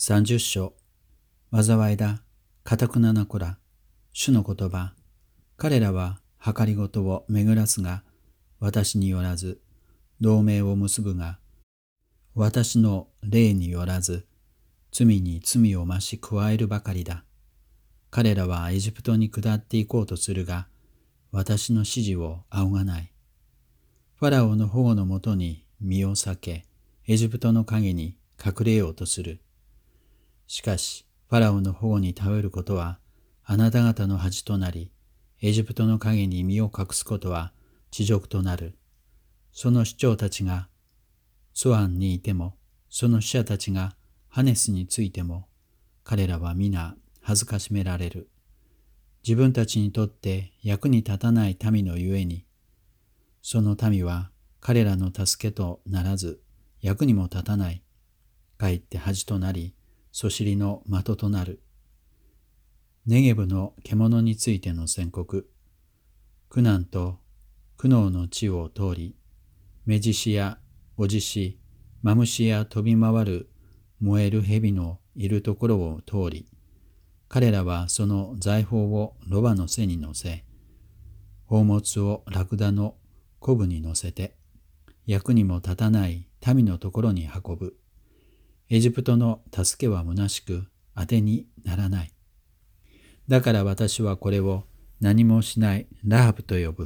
30章。災いだ、堅くなな子ら、主の言葉。彼らは計りごとを巡らすが、私によらず、同盟を結ぶが、私の霊によらず、罪に罪を増し加えるばかりだ。彼らはエジプトに下っていこうとするが、私の指示を仰がない。ファラオの保護のもとに身を避け、エジプトの影に隠れようとする。しかし、ファラオの保護に頼ることは、あなた方の恥となり、エジプトの影に身を隠すことは恥辱となる。その首長たちがソアンにいても、その使者たちがハネスについても、彼らは皆恥ずかしめられる。自分たちにとって役に立たない民のゆえに、その民は彼らの助けとならず、役にも立たない。かえって恥となり、そしりの的となる。ネゲブの獣についての宣告。苦難と苦悩の地を通り、目獅子やお獅子、マムシや飛び回る燃える蛇のいるところを通り、彼らはその財宝をロバの背に乗せ、宝物をラクダのコブに乗せて、役にも立たない民のところに運ぶ。エジプトの助けは虚しく当てにならない。だから私はこれを何もしないラハブと呼ぶ。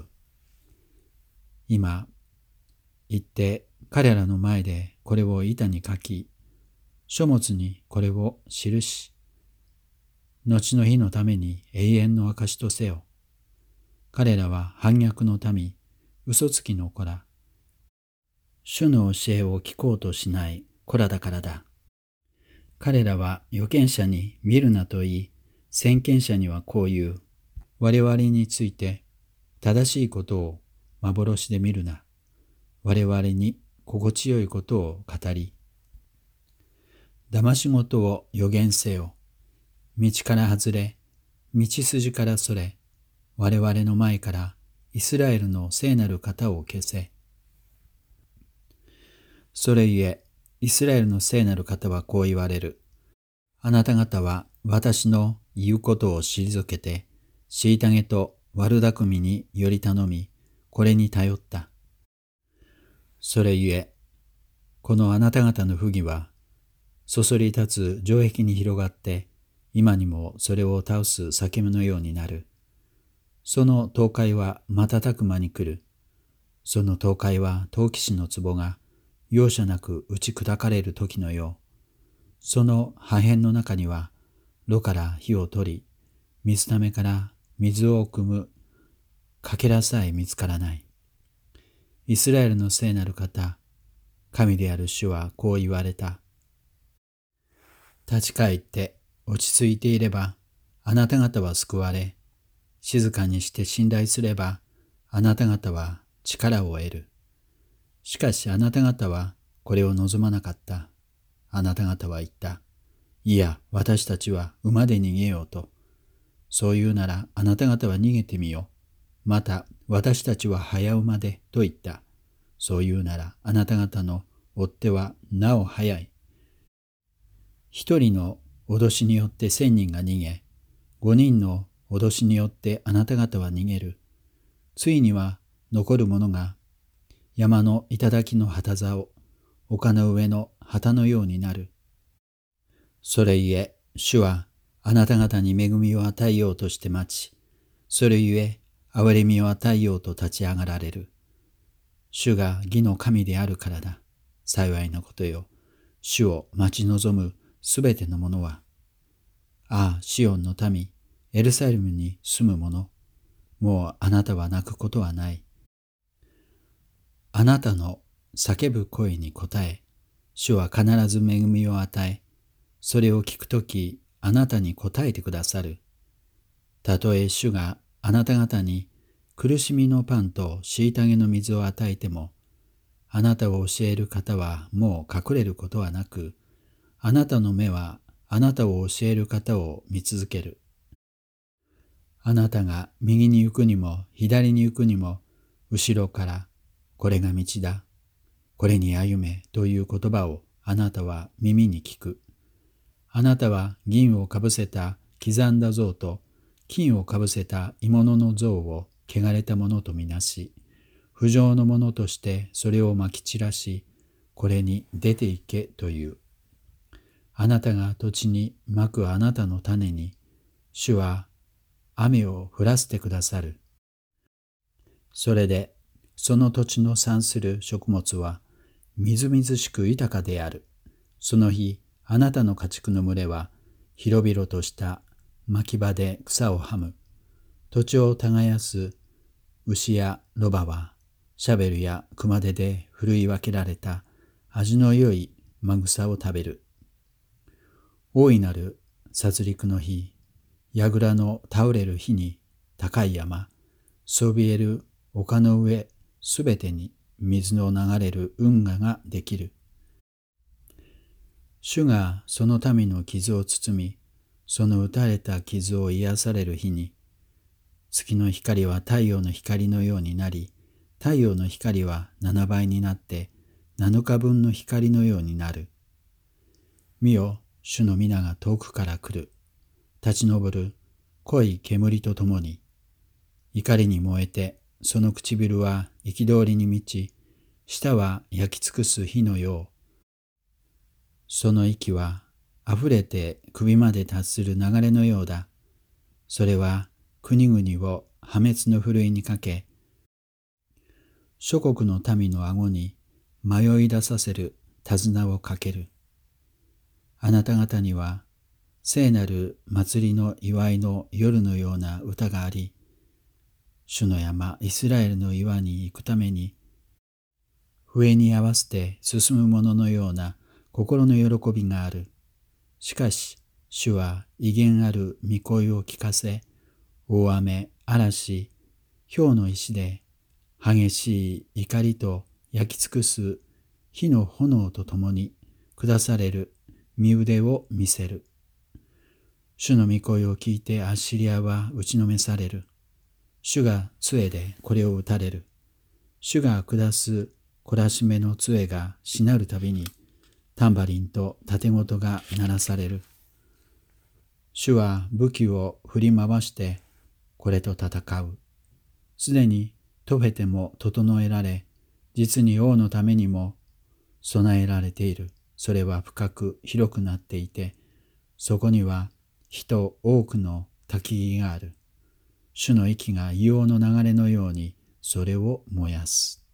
今、行って彼らの前でこれを板に書き、書物にこれを記し、後の日のために永遠の証とせよ。彼らは反逆の民、嘘つきの子ら、主の教えを聞こうとしない子らだからだ。彼らは預言者に見るなと言い、先見者にはこう言う。我々について正しいことを幻で見るな。我々に心地よいことを語り、騙し事を予言せよ。道から外れ、道筋からそれ、我々の前からイスラエルの聖なる方を消せ。それゆえ、イスラエルの聖なる方はこう言われる。あなた方は私の言うことを退けて、虐げと悪巧みにより頼み、これに頼った。それゆえ、このあなた方の不義は、そそり立つ城壁に広がって、今にもそれを倒す裂け目のようになる。その倒壊は瞬く間に来る。その倒壊は陶器師の壺が容赦なく打ち砕かれる時のよう。その破片の中には炉から火を取り、水ためから水を汲むかけらさえ見つからない。イスラエルの聖なる方、神である主はこう言われた。立ち返って落ち着いていれば、あなた方は救われ、静かにして信頼すれば、あなた方は力を得る。しかしあなた方はこれを望まなかった。あなた方は言った。いや、私たちは馬で逃げようと。そう言うならあなた方は逃げてみよう。また私たちは早馬でと言った。そう言うならあなた方の追っ手はなお早い。一人の脅しによって1000人が逃げ、5人の脅しによってあなた方は逃げる。ついには残る者が山の頂の旗竿、丘の上の旗のようになる。それゆえ、主はあなた方に恵みを与えようとして待ち、それゆえ、憐れみを与えようと立ち上がられる。主が義の神であるからだ。幸いなことよ。主を待ち望むすべての者は。ああ、シオンの民、エルサレムに住む者。もうあなたは泣くことはない。あなたの叫ぶ声に応え、主は必ず恵みを与え、それを聞くとき、あなたに答えてくださる。たとえ主があなた方に苦しみのパンと虐げの水を与えても、あなたを教える方はもう隠れることはなく、あなたの目はあなたを教える方を見続ける。あなたが右に行くにも左に行くにも、後ろからこれが道だ、これに歩めという言葉をあなたは耳に聞く。 あなたは銀をかぶせた刻んだ像と金をかぶせた鋳物の像を汚れたものとみなし、不浄のものとしてそれをまき散らし、これに出て行けという。あなたが土地にまくあなたの種に、主は雨を降らせてくださる。それで、その土地の産する食物は、みずみずしく豊かである。その日、あなたの家畜の群れは、広々とした牧場で草をはむ。土地を耕す牛やロバは、シャベルや熊手でふるい分けられた味の良いマグサを食べる。大いなる殺戮の日、櫓の倒れる日に高い山、そびえる丘の上すべてに水の流れる運河ができる。主がその民の傷を包み、その打たれた傷を癒される日に、月の光は太陽の光のようになり、太陽の光は7倍になって7日分の光のようになる。見よ、主の皆が遠くから来る。立ち上る濃い煙とともに、怒りに燃えて、その唇は憤りに満ち、舌は焼き尽くす火のよう。その息は溢れて首まで達する流れのようだ。それは国々を破滅のふるいにかけ、諸国の民の顎に迷い出させる手綱をかける。あなた方には聖なる祭りの祝いの夜のような歌があり、主の山イスラエルの岩に行くために、笛に合わせて進む者のような心の喜びがある。しかし、主は威厳ある御声を聞かせ、大雨、嵐、雹の石で激しい怒りと焼き尽くす火の炎とともに下される身腕を見せる。主の御声を聞いてアッシリアは打ちのめされる。主が杖でこれを打たれる。主が下す懲らしめの杖がしなるたびに、タンバリンと盾事が鳴らされる。主は武器を振り回してこれと戦う。すでにトフェテも整えられ、実に王のためにも備えられている。それは深く広くなっていて、そこには人多くの焚き木がある。主の息が硫黄の流れのようにそれを燃やす。